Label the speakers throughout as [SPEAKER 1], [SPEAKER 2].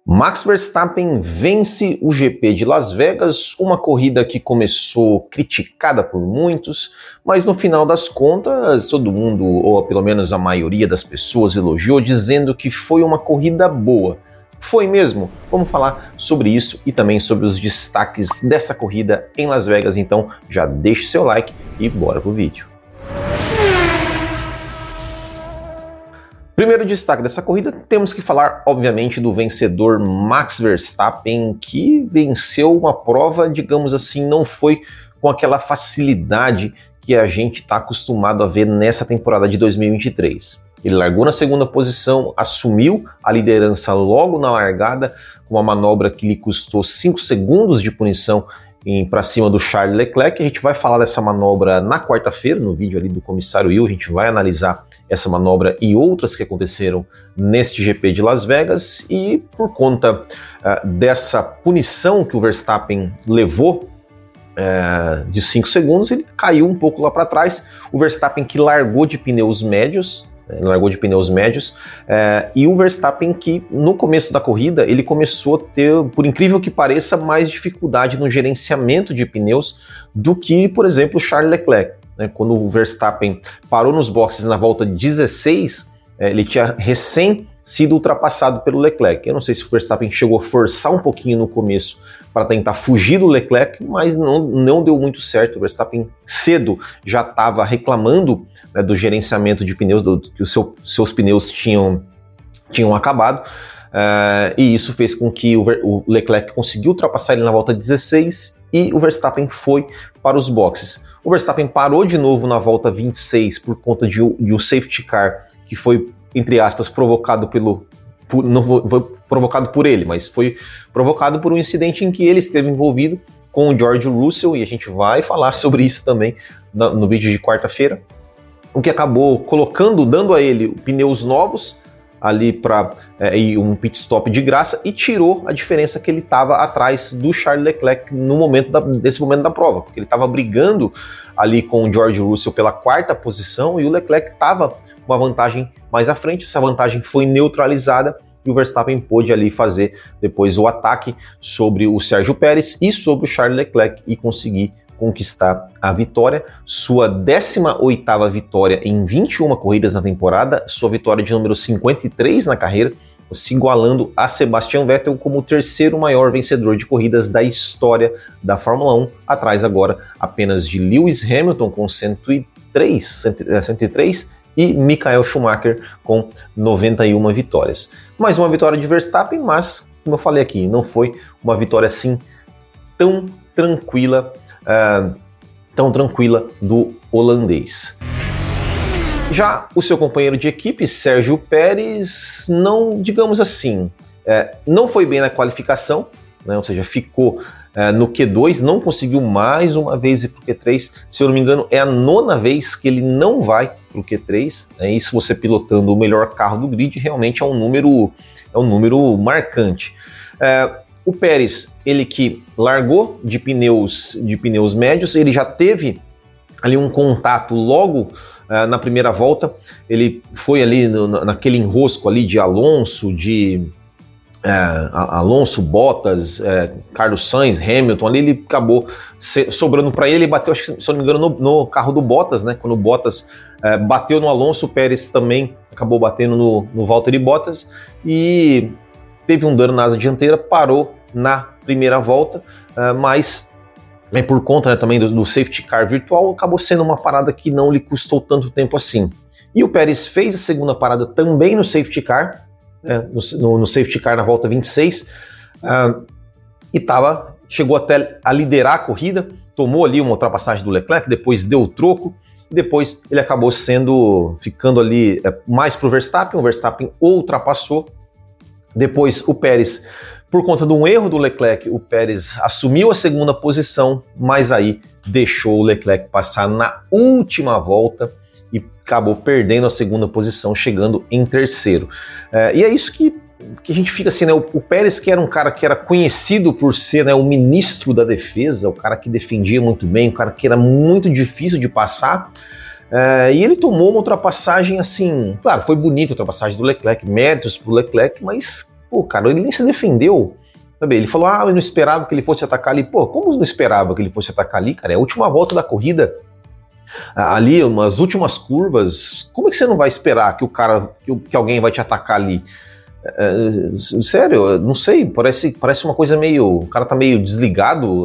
[SPEAKER 1] Max Verstappen vence o GP de Las Vegas, uma corrida que começou criticada por muitos, mas no final das contas todo mundo, ou pelo menos a maioria das pessoas, elogiou, dizendo que foi uma corrida boa. Foi mesmo? Vamos falar sobre isso e também sobre os destaques dessa corrida em Las Vegas, então já deixe seu like e bora pro vídeo. Primeiro destaque dessa corrida, temos que falar, obviamente, do vencedor Max Verstappen, que venceu uma prova, digamos assim, não foi com aquela facilidade que a gente está acostumado a ver nessa temporada de 2023. Ele largou na segunda posição, assumiu a liderança logo na largada, com uma manobra que lhe custou 5 segundos de punição para cima do Charles Leclerc. A gente vai falar dessa manobra na quarta-feira, no vídeo ali do comissário Will, a gente vai analisar essa manobra e outras que aconteceram neste GP de Las Vegas, e por conta dessa punição que o Verstappen levou de 5 segundos, ele caiu um pouco lá para trás. O Verstappen que largou de pneus médios, e o Verstappen que no começo da corrida ele começou a ter, por incrível que pareça, mais dificuldade no gerenciamento de pneus do que, por exemplo, o Charles Leclerc. Quando o Verstappen parou nos boxes na volta 16, ele tinha recém sido ultrapassado pelo Leclerc. Eu não sei se o Verstappen chegou a forçar um pouquinho no começo para tentar fugir do Leclerc, mas não deu muito certo. O Verstappen cedo já estava reclamando do gerenciamento de pneus, que os seus pneus tinham acabado, e isso fez com que o Leclerc conseguiu ultrapassar ele na volta 16 e o Verstappen foi para os boxes. O Verstappen parou de novo na volta 26 por conta de um safety car que foi, entre aspas, provocado não foi provocado por ele, mas foi provocado por um incidente em que ele esteve envolvido com o George Russell, e a gente vai falar sobre isso também no vídeo de quarta-feira, o que acabou dando a ele pneus novos ali e um pit stop de graça, e tirou a diferença que ele estava atrás do Charles Leclerc nesse momento da prova, porque ele estava brigando ali com o George Russell pela quarta posição e o Leclerc estava com uma vantagem mais à frente. Essa vantagem foi neutralizada e o Verstappen pôde ali fazer depois o ataque sobre o Sérgio Pérez e sobre o Charles Leclerc e conseguir conquistar a vitória, sua 18ª vitória em 21 corridas na temporada, sua vitória de número 53 na carreira, se igualando a Sebastian Vettel como o terceiro maior vencedor de corridas da história da Fórmula 1, atrás agora apenas de Lewis Hamilton com 103 e Michael Schumacher com 91 vitórias. Mais uma vitória de Verstappen, mas, como eu falei aqui, não foi uma vitória assim tão tranquila do holandês. Já o seu companheiro de equipe, Sérgio Pérez, não foi bem na qualificação, ou seja, ficou no Q2, não conseguiu mais uma vez ir para o Q3, se eu não me engano é a 9ª vez que ele não vai para o Q3, isso você pilotando o melhor carro do grid, realmente é um número marcante. O Pérez, ele que largou de pneus médios, ele já teve ali um contato logo na primeira volta, ele foi ali naquele enrosco ali de Alonso, Bottas, Carlos Sainz, Hamilton, ali ele acabou sobrando para ele, bateu, se eu não me engano, no carro do Bottas, quando o Bottas bateu no Alonso, o Pérez também acabou batendo no Valtteri Bottas e teve um dano na asa dianteira, parou na primeira volta, mas por conta também do safety car virtual, acabou sendo uma parada que não lhe custou tanto tempo assim. E o Pérez fez a segunda parada também no safety car, no safety car na volta 26, e chegou até a liderar a corrida, tomou ali uma ultrapassagem do Leclerc, depois deu o troco, e depois ele acabou ficando ali mais para o Verstappen ultrapassou. Depois o Pérez, por conta de um erro do Leclerc, o Pérez assumiu a segunda posição, mas aí deixou o Leclerc passar na última volta e acabou perdendo a segunda posição, chegando em terceiro. E é isso que a gente fica assim, o Pérez, que era um cara que era conhecido por ser o ministro da defesa, o cara que defendia muito bem, o cara que era muito difícil de passar, e ele tomou uma ultrapassagem assim, claro, foi bonita a ultrapassagem do Leclerc, méritos pro Leclerc, mas pô, cara, ele nem se defendeu. Sabe? Ele falou, eu não esperava que ele fosse atacar ali. Pô, como não esperava que ele fosse atacar ali, cara? É a última volta da corrida. Ali, umas últimas curvas, como é que você não vai esperar que o cara, que alguém vai te atacar ali? Sério, não sei, parece uma coisa meio, o cara tá meio desligado.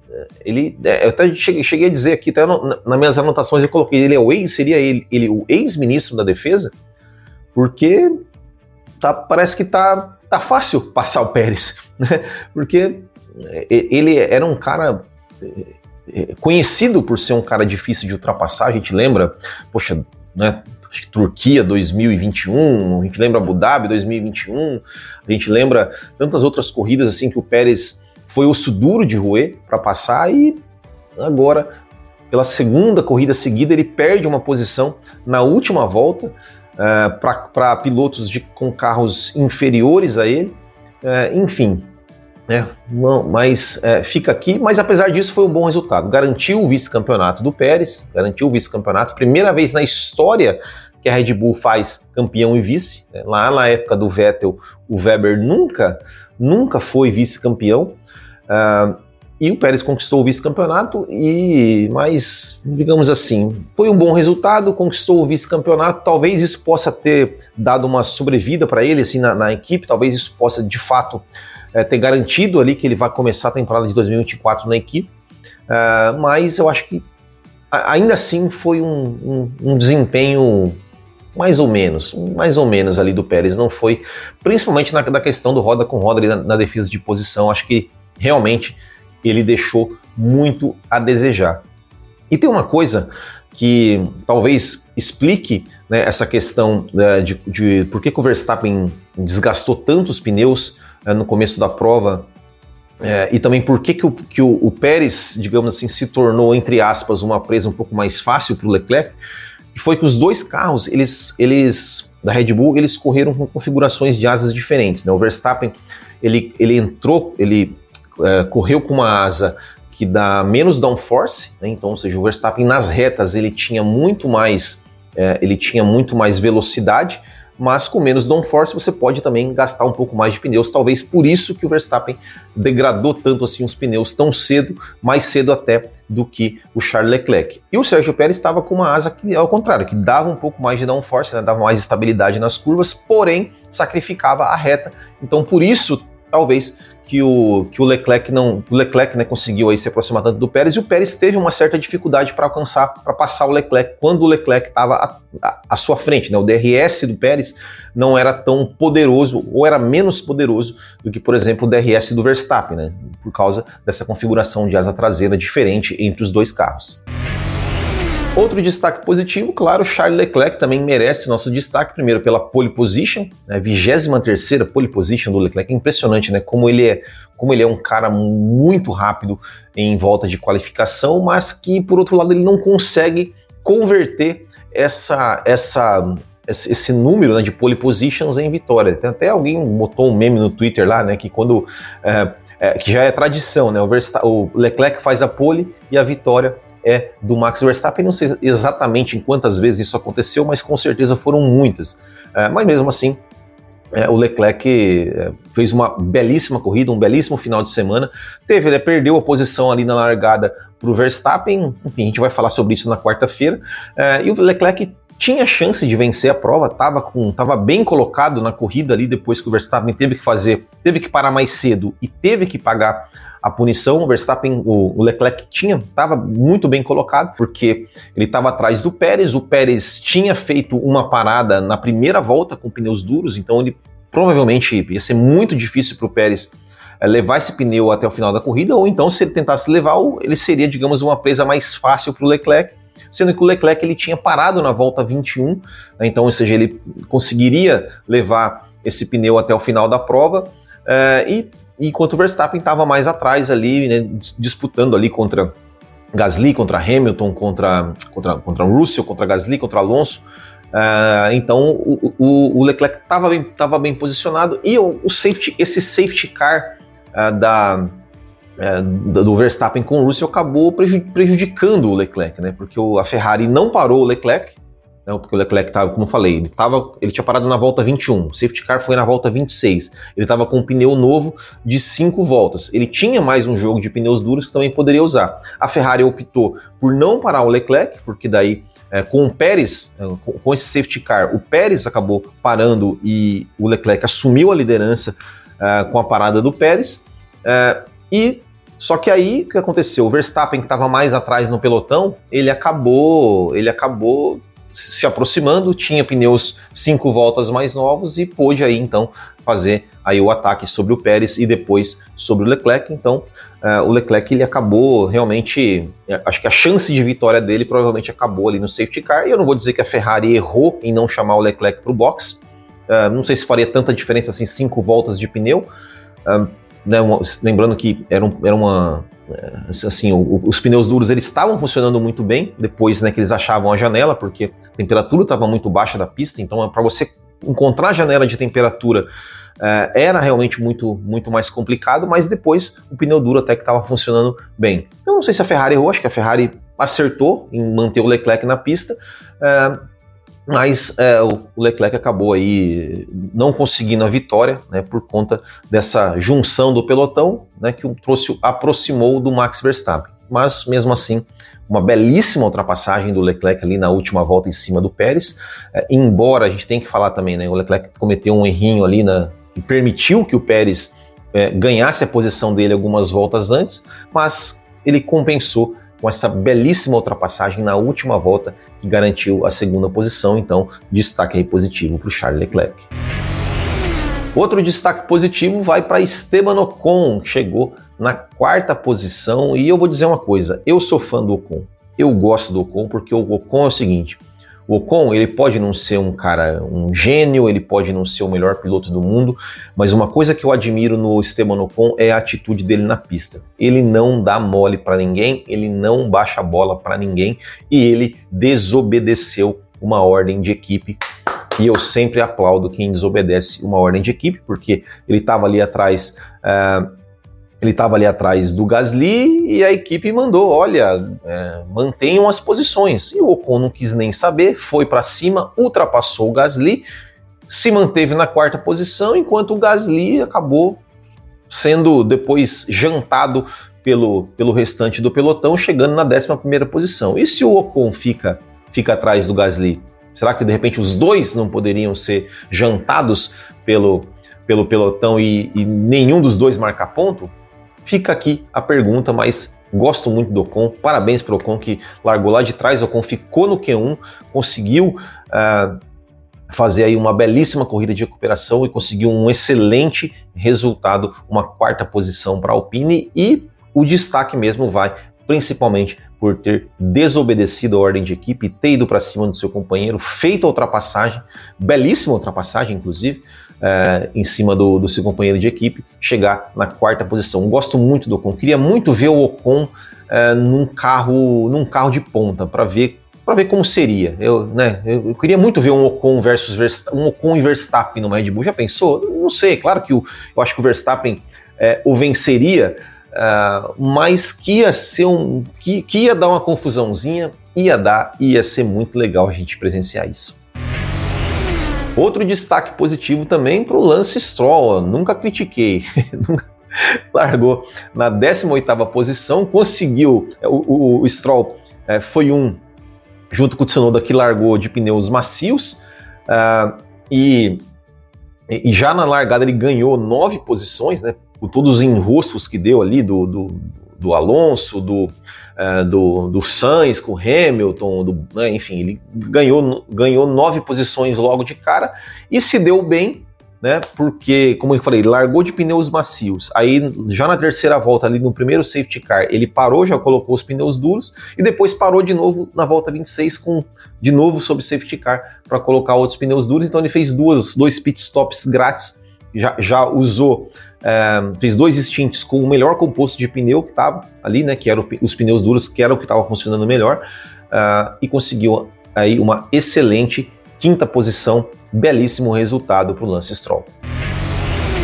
[SPEAKER 1] Eu até cheguei a dizer aqui, até nas minhas anotações eu coloquei, seria ele o ex-ministro da defesa, porque parece que tá fácil passar o Pérez, né? Porque ele era um cara conhecido por ser um cara difícil de ultrapassar. A gente lembra, poxa, né, acho que Turquia 2021, a gente lembra Abu Dhabi 2021, a gente lembra tantas outras corridas assim que o Pérez foi osso duro de roer para passar, e agora, pela segunda corrida seguida, ele perde uma posição na última volta para pilotos com carros inferiores a ele, enfim. Mas fica aqui, mas apesar disso foi um bom resultado, garantiu o vice-campeonato do Pérez, primeira vez na história que a Red Bull faz campeão e vice, né? Lá na época do Vettel, o Weber nunca foi vice-campeão, e o Pérez conquistou o vice-campeonato, mas, digamos assim, foi um bom resultado, conquistou o vice-campeonato. Talvez isso possa ter dado uma sobrevida para ele assim, na equipe, talvez isso possa, de fato, ter garantido ali que ele vai começar a temporada de 2024 na equipe, mas eu acho que ainda assim foi um desempenho mais ou menos ali do Pérez, não foi, principalmente na questão do roda com roda ali na defesa de posição. Acho que realmente ele deixou muito a desejar. E tem uma coisa que talvez explique, né, essa questão de por que o Verstappen desgastou tanto os pneus no começo da prova, e também por que o Pérez, digamos assim, se tornou, entre aspas, uma presa um pouco mais fácil para o Leclerc, que foi que os dois carros, eles da Red Bull, eles correram com configurações de asas diferentes, né? O Verstappen, ele correu com uma asa que dá menos downforce, né? Então, ou seja, o Verstappen nas retas ele tinha muito mais velocidade, mas com menos downforce você pode também gastar um pouco mais de pneus, talvez por isso que o Verstappen degradou tanto assim os pneus tão cedo, mais cedo até do que o Charles Leclerc. E o Sérgio Pérez estava com uma asa que, ao contrário, que dava um pouco mais de downforce, né? Dava mais estabilidade nas curvas, porém sacrificava a reta. Então por isso, talvez, que o Leclerc né, conseguiu aí se aproximar tanto do Pérez, e o Pérez teve uma certa dificuldade para passar o Leclerc quando o Leclerc estava à sua frente, né? O DRS do Pérez não era tão poderoso, ou era menos poderoso do que, por exemplo, o DRS do Verstappen, né? Por causa dessa configuração de asa traseira diferente entre os dois carros. Outro destaque positivo, claro, Charles Leclerc também merece nosso destaque, primeiro pela pole position, né, 23ª pole position do Leclerc. É impressionante, né, como ele é um cara muito rápido em volta de qualificação, mas que, por outro lado, ele não consegue converter esse número, né, de pole positions em vitória. Tem até alguém botou um meme no Twitter lá, né, que quando que já é tradição, né, o Leclerc faz a pole e a vitória é do Max Verstappen. Não sei exatamente em quantas vezes isso aconteceu, mas com certeza foram muitas. Mas mesmo assim, o Leclerc fez uma belíssima corrida, um belíssimo final de semana. Perdeu a posição ali na largada para o Verstappen, enfim, a gente vai falar sobre isso na quarta-feira. E o Leclerc tinha chance de vencer a prova, estava bem colocado na corrida ali, depois que o Verstappen teve que parar mais cedo e teve que pagar a punição. O Leclerc estava muito bem colocado, porque ele estava atrás do Pérez. O Pérez tinha feito uma parada na primeira volta com pneus duros, então ele provavelmente ia ser muito difícil para o Pérez levar esse pneu até o final da corrida, ou então, se ele tentasse levar, ele seria, digamos, uma presa mais fácil para o Leclerc, sendo que o Leclerc ele tinha parado na volta 21, né, então, ou seja, ele conseguiria levar esse pneu até o final da prova, enquanto o Verstappen estava mais atrás ali, né, disputando ali contra Gasly, contra Hamilton, contra Russell, contra Gasly, contra Alonso. Então o Leclerc estava bem posicionado, e esse safety car do Verstappen com o Russell acabou prejudicando o Leclerc, né, porque a Ferrari não parou o Leclerc, né, porque o Leclerc estava, como eu falei, ele tinha parado na volta 21, o safety car foi na volta 26, ele estava com um pneu novo de 5 voltas, ele tinha mais um jogo de pneus duros que também poderia usar. A Ferrari optou por não parar o Leclerc, porque daí com o Pérez, com esse safety car, o Pérez acabou parando e o Leclerc assumiu a liderança com a parada do Pérez, só que aí o que aconteceu? O Verstappen, que estava mais atrás no pelotão, ele acabou se aproximando, tinha pneus 5 voltas mais novos e pôde aí então fazer aí o ataque sobre o Pérez e depois sobre o Leclerc. Então o Leclerc ele acabou realmente, acho que a chance de vitória dele provavelmente acabou ali no safety car, e eu não vou dizer que a Ferrari errou em não chamar o Leclerc para o box, não sei se faria tanta diferença assim 5 voltas de pneu, né, lembrando que os pneus duros eles estavam funcionando muito bem depois, né, que eles achavam a janela, porque a temperatura estava muito baixa da pista, então para você encontrar a janela de temperatura era realmente muito, muito mais complicado, mas depois o pneu duro até que estava funcionando bem. Eu não sei se a Ferrari errou, acho que a Ferrari acertou em manter o Leclerc na pista, mas o Leclerc acabou aí não conseguindo a vitória, né, por conta dessa junção do pelotão, né, que aproximou do Max Verstappen. Mas mesmo assim, uma belíssima ultrapassagem do Leclerc ali na última volta em cima do Pérez, embora a gente tenha que falar também, né, o Leclerc cometeu um errinho ali e permitiu que o Pérez ganhasse a posição dele algumas voltas antes, mas ele compensou com essa belíssima ultrapassagem na última volta que garantiu a segunda posição. Então, destaque aí positivo para o Charles Leclerc. Outro destaque positivo vai para Esteban Ocon, que chegou na 4ª posição, e eu vou dizer uma coisa, eu sou fã do Ocon, eu gosto do Ocon, porque o Ocon é o seguinte, o Ocon, ele pode não ser um gênio, ele pode não ser o melhor piloto do mundo, mas uma coisa que eu admiro no Esteban Ocon é a atitude dele na pista. Ele não dá mole para ninguém, ele não baixa a bola para ninguém, e ele desobedeceu uma ordem de equipe. E eu sempre aplaudo quem desobedece uma ordem de equipe, porque ele estava ali atrás... Ele estava ali atrás do Gasly e a equipe mandou, olha, mantenham as posições. E o Ocon não quis nem saber, foi para cima, ultrapassou o Gasly, se manteve na 4ª posição, enquanto o Gasly acabou sendo depois jantado pelo restante do pelotão, chegando na 11ª posição. E se o Ocon fica atrás do Gasly? Será que de repente os dois não poderiam ser jantados pelo pelotão e nenhum dos dois marcar ponto? Fica aqui a pergunta, mas gosto muito do Ocon, parabéns para o Ocon que largou lá de trás, o Ocon ficou no Q1, conseguiu fazer aí uma belíssima corrida de recuperação e conseguiu um excelente resultado, uma 4ª posição para a Alpine, e o destaque mesmo vai principalmente por ter desobedecido a ordem de equipe, ter ido para cima do seu companheiro, feito a ultrapassagem, belíssima ultrapassagem inclusive, em cima do seu companheiro de equipe, chegar na 4ª posição. Gosto muito do Ocon, queria muito ver o Ocon num carro de ponta, para ver como seria. Eu queria muito ver um Ocon e Verstappen no Red Bull. Já pensou? Não sei, claro que eu acho que o Verstappen o venceria, mas que ia dar uma confusãozinha, ia ser muito legal a gente presenciar isso. Outro destaque positivo também para o Lance Stroll, nunca critiquei, largou na 18ª posição, conseguiu, o Stroll foi junto com o Tsunoda, que largou de pneus macios, e já na largada ele ganhou 9 posições, né, por todos os enroscos que deu ali do Alonso, do Sainz com o Hamilton, enfim, ele ganhou 9 posições logo de cara e se deu bem, né, porque, como eu falei, ele largou de pneus macios, aí já na 3ª volta ali no primeiro safety car, ele parou, já colocou os pneus duros e depois parou de novo na volta 26 de novo sob safety car para colocar outros pneus duros, então ele fez dois pit stops grátis, já usou, fez 2 stints com o melhor composto de pneu que estava ali, né, que eram os pneus duros, que era o que estava funcionando melhor, e conseguiu aí uma excelente 5ª posição, belíssimo resultado para o Lance Stroll.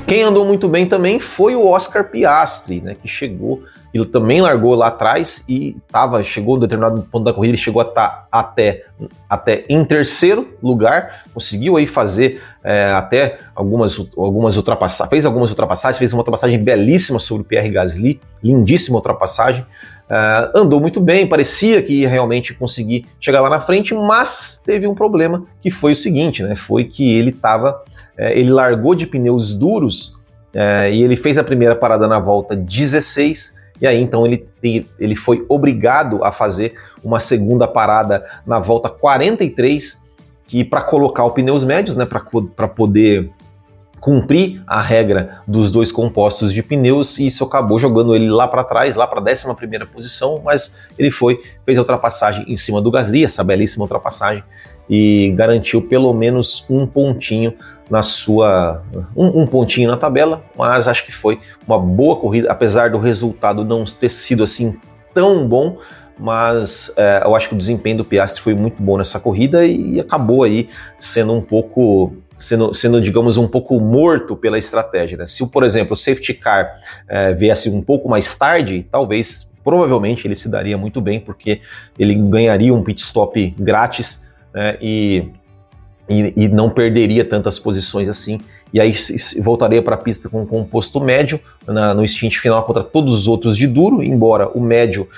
[SPEAKER 1] Quem andou muito bem também foi o Oscar Piastri, né, que chegou, ele também largou lá atrás e chegou em determinado ponto da corrida, ele chegou a estar até em terceiro lugar, conseguiu aí fazer até algumas ultrapassagens, fez algumas ultrapassagens, fez uma ultrapassagem belíssima sobre o Pierre Gasly, lindíssima ultrapassagem, andou muito bem, parecia que ia realmente conseguir chegar lá na frente, mas teve um problema que foi o seguinte, né, foi que ele largou de pneus duros e ele fez a primeira parada na volta 16, e aí então ele foi obrigado a fazer uma segunda parada na volta 43, que para colocar os pneus médios, né, para poder cumprir a regra dos dois compostos de pneus, e isso acabou jogando ele lá para trás, lá para a 11ª posição, mas ele fez a ultrapassagem em cima do Gasly, essa belíssima ultrapassagem, e garantiu pelo menos um pontinho um pontinho na tabela, mas acho que foi uma boa corrida, apesar do resultado não ter sido assim tão bom, mas eu acho que o desempenho do Piastri foi muito bom nessa corrida e acabou aí sendo digamos, um pouco morto pela estratégia, né? Se, por exemplo, o safety car viesse um pouco mais tarde, provavelmente ele se daria muito bem, porque ele ganharia um pit stop grátis, né, e não perderia tantas posições assim, e aí voltaria para a pista com um composto médio no stint final contra todos os outros de duro, embora o médio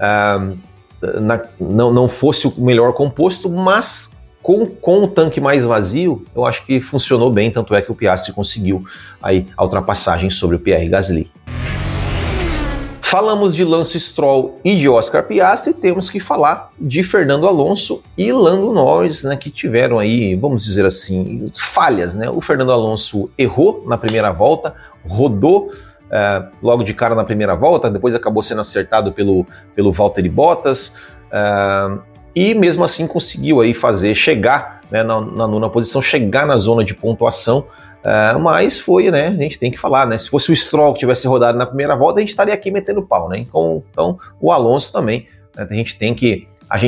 [SPEAKER 1] não fosse o melhor composto, mas com o tanque mais vazio, eu acho que funcionou bem, tanto é que o Piastri conseguiu aí a ultrapassagem sobre o Pierre Gasly. Falamos de Lance Stroll e de Oscar Piastri, temos que falar de Fernando Alonso e Lando Norris, né, que tiveram aí, vamos dizer assim, falhas, né? O Fernando Alonso errou na primeira volta, rodou logo de cara na primeira volta, depois acabou sendo acertado pelo Valtteri Bottas, e mesmo assim conseguiu aí chegar, né, na 9ª posição, chegar na zona de pontuação, mas foi, né, a gente tem que falar, né, se fosse o Stroll que tivesse rodado na primeira volta, a gente estaria aqui metendo pau, né, então o Alonso também, né, a gente tem que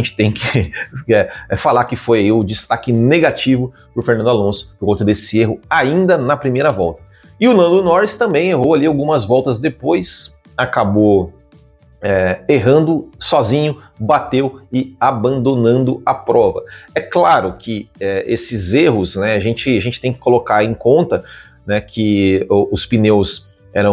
[SPEAKER 1] falar que foi aí o destaque negativo para o Fernando Alonso por conta desse erro ainda na primeira volta. E o Lando Norris também errou ali algumas voltas depois, acabou errando sozinho, bateu e abandonando a prova. É claro que esses erros, né, a gente tem que colocar em conta, né, que os pneus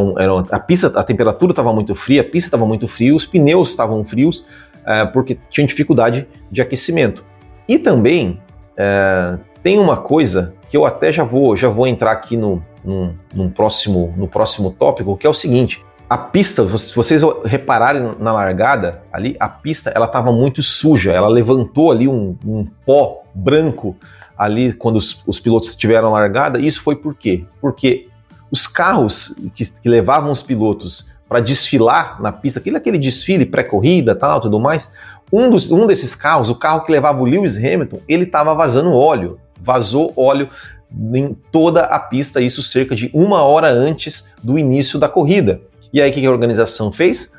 [SPEAKER 1] a temperatura estava muito fria, a pista estava muito fria, os pneus estavam frios, porque tinham dificuldade de aquecimento. E também tem uma coisa que eu até já vou entrar aqui no próximo tópico, que é o seguinte: a pista, se vocês repararem na largada ali, a pista ela estava muito suja, ela levantou ali um pó branco ali quando os pilotos tiveram a largada. Isso foi por quê? Porque os carros que levavam os pilotos para desfilar na pista, aquele desfile pré-corrida, tudo mais, um desses carros, o carro que levava o Lewis Hamilton, ele estava vazou óleo em toda a pista, isso cerca de 1 hora antes do início da corrida. E aí o que a organização fez?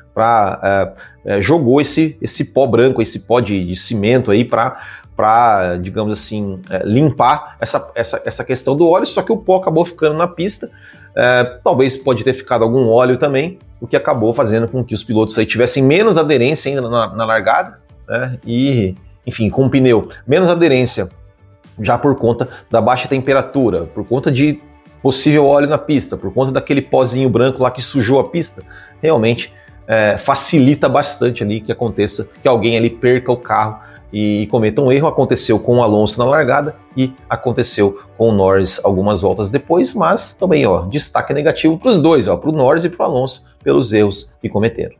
[SPEAKER 1] Jogou esse pó branco, esse pó de cimento aí para, digamos assim, limpar essa questão do óleo, só que o pó acabou ficando na pista, talvez pode ter ficado algum óleo também, o que acabou fazendo com que os pilotos aí tivessem menos aderência ainda na largada, né? E, enfim, com o pneu menos aderência, já por conta da baixa temperatura, por conta de possível óleo na pista, por conta daquele pozinho branco lá que sujou a pista, realmente facilita bastante ali que aconteça, que alguém ali perca o carro e cometa um erro. Aconteceu com o Alonso na largada e aconteceu com o Norris algumas voltas depois, mas também, destaque negativo para os dois, para o Norris e para o Alonso, pelos erros que cometeram.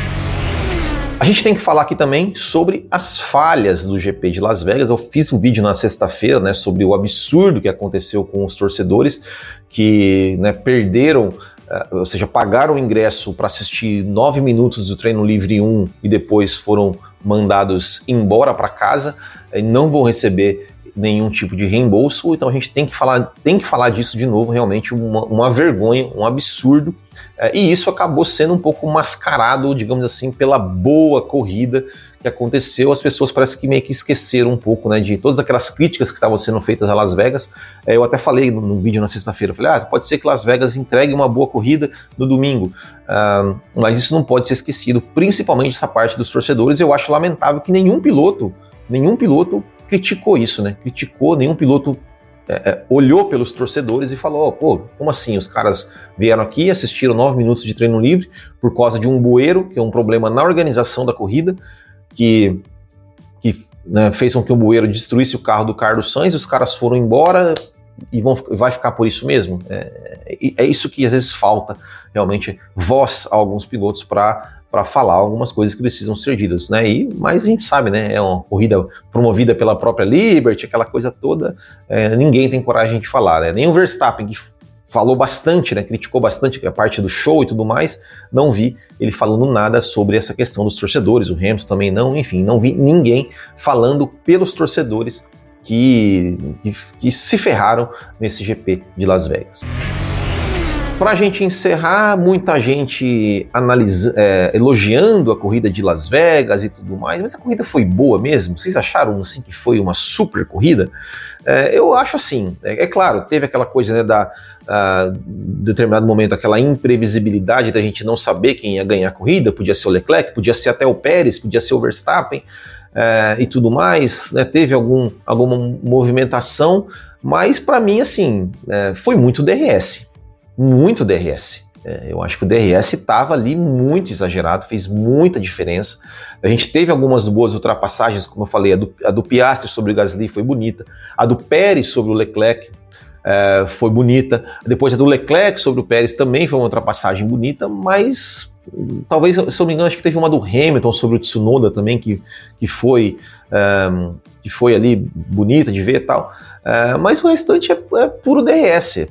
[SPEAKER 1] A gente tem que falar aqui também sobre as falhas do GP de Las Vegas. Eu fiz um vídeo na sexta-feira, né, sobre o absurdo que aconteceu com os torcedores que, né, perderam, ou seja, pagaram o ingresso para assistir 9 minutos do treino livre 1 e depois foram mandados embora para casa e não vão receber nenhum tipo de reembolso, então a gente tem que falar disso de novo, realmente uma vergonha, um absurdo, e isso acabou sendo um pouco mascarado, digamos assim, pela boa corrida que aconteceu. As pessoas parece que meio que esqueceram um pouco, né, de todas aquelas críticas que estavam sendo feitas a Las Vegas. Eu até falei no vídeo na sexta-feira, falei, pode ser que Las Vegas entregue uma boa corrida no domingo, mas isso não pode ser esquecido, principalmente essa parte dos torcedores. Eu acho lamentável que nenhum piloto criticou isso, né? Nenhum piloto olhou pelos torcedores e falou, pô, como assim? Os caras vieram aqui, assistiram 9 minutos de treino livre por causa de um bueiro, que é um problema na organização da corrida, que né, fez com que o bueiro destruísse o carro do Carlos Sainz, e os caras foram embora e vai ficar por isso mesmo? É isso que às vezes falta, realmente, voz a alguns pilotos para falar algumas coisas que precisam ser ditas, né? Mas a gente sabe, né? É uma corrida promovida pela própria Liberty, aquela coisa toda, ninguém tem coragem de falar, né? Nem o Verstappen, que falou bastante, né? Criticou bastante a parte do show e tudo mais, não vi ele falando nada sobre essa questão dos torcedores, o Hamilton também não, enfim, não vi ninguém falando pelos torcedores que se ferraram nesse GP de Las Vegas. Para a gente encerrar, muita gente elogiando a corrida de Las Vegas e tudo mais, mas a corrida foi boa mesmo? Vocês acharam assim que foi uma super corrida? Eu acho assim, é claro, teve aquela coisa, né, em determinado momento, aquela imprevisibilidade da gente não saber quem ia ganhar a corrida, podia ser o Leclerc, podia ser até o Pérez, podia ser o Verstappen, e tudo mais, né, teve alguma movimentação, mas para mim, assim, foi muito DRS. Muito DRS. Eu acho que o DRS estava ali muito exagerado, fez muita diferença. A gente teve algumas boas ultrapassagens, como eu falei, a do Piastri sobre o Gasly foi bonita, a do Pérez sobre o Leclerc foi bonita, depois a do Leclerc sobre o Pérez também foi uma ultrapassagem bonita, mas talvez, se eu não me engano, acho que teve uma do Hamilton sobre o Tsunoda também, que foi ali bonita de ver e tal, mas o restante é puro DRS,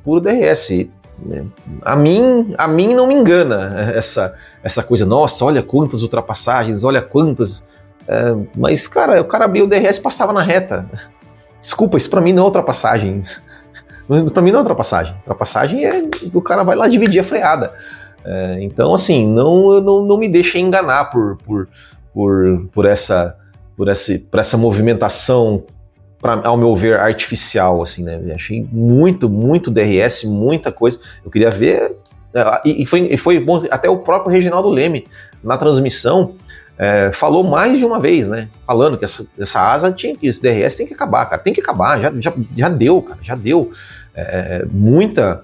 [SPEAKER 1] A mim não me engana essa coisa, nossa, olha quantas ultrapassagens, olha quantas, mas cara, o cara abriu o DRS e passava na reta. Desculpa, isso pra mim não é ultrapassagem. Pra mim não é ultrapassagem. Ultrapassagem é o cara vai lá dividir a freada. Então, assim, não me deixe enganar por essa movimentação, ao meu ver, artificial, assim, né? Achei muito DRS, muita coisa. Eu queria ver, e foi bom, até o próprio Reginaldo Leme, na transmissão, falou mais de uma vez, né? Falando que essa asa esse DRS tem que acabar, cara, tem que acabar, já deu, cara, já deu. Muita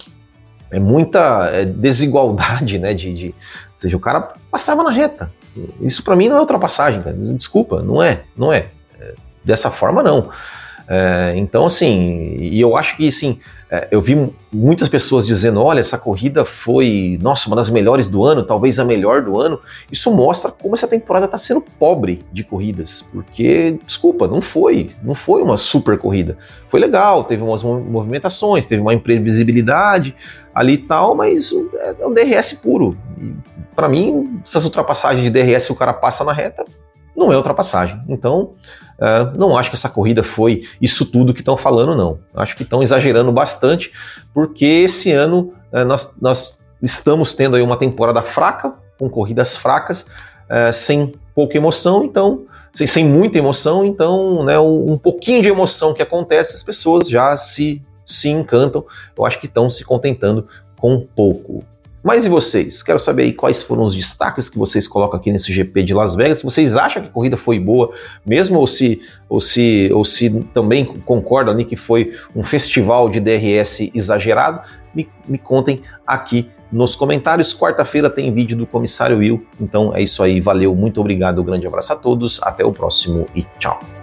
[SPEAKER 1] desigualdade, né? Ou seja, o cara passava na reta. Isso pra mim não é ultrapassagem, cara. Desculpa, não é. Dessa forma, não. Então, assim, e eu acho que, assim, eu vi muitas pessoas dizendo, olha, essa corrida foi, nossa, uma das melhores do ano, talvez a melhor do ano. Isso mostra como essa temporada está sendo pobre de corridas, porque, desculpa, não foi uma super corrida. Foi legal, teve umas movimentações, teve uma imprevisibilidade ali e tal, mas é um DRS puro. Para mim, essas ultrapassagens de DRS, o cara passa na reta, não é ultrapassagem. Então, não acho que essa corrida foi isso tudo que estão falando, não. Acho que estão exagerando bastante, porque esse ano nós estamos tendo aí uma temporada fraca, com corridas fracas, sem pouca emoção, então, sem muita emoção, então, né, um pouquinho de emoção que acontece, as pessoas já se encantam. Eu acho que estão se contentando com pouco. Mas e vocês? Quero saber aí quais foram os destaques que vocês colocam aqui nesse GP de Las Vegas. Se vocês acham que a corrida foi boa mesmo, ou se também concordam ali que foi um festival de DRS exagerado, me contem aqui nos comentários. Quarta-feira tem vídeo do Comissário Will. Então é isso aí, valeu, muito obrigado, um grande abraço a todos, até o próximo e tchau.